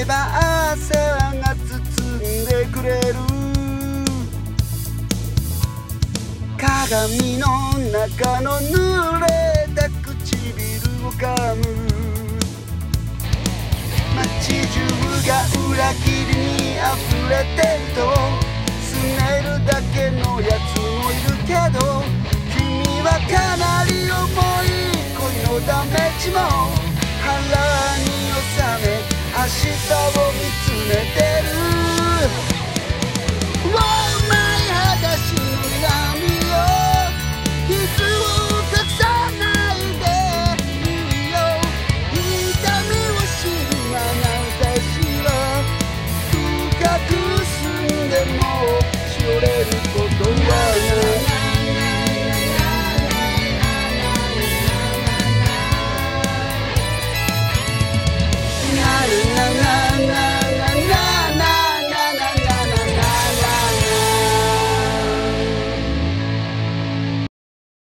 ば朝が包んでくれる。鏡の中の濡れた唇を噛む。街中が裏切りに溢れてると拗ねるだけのやつもいるけど、君はかなり重い恋のダメージも腹に収め明日を見つめてる。Oh my 裸足の闇よ、傷を隠さないでいいよ。痛みを知るまな私は深く澄んでもしおれる。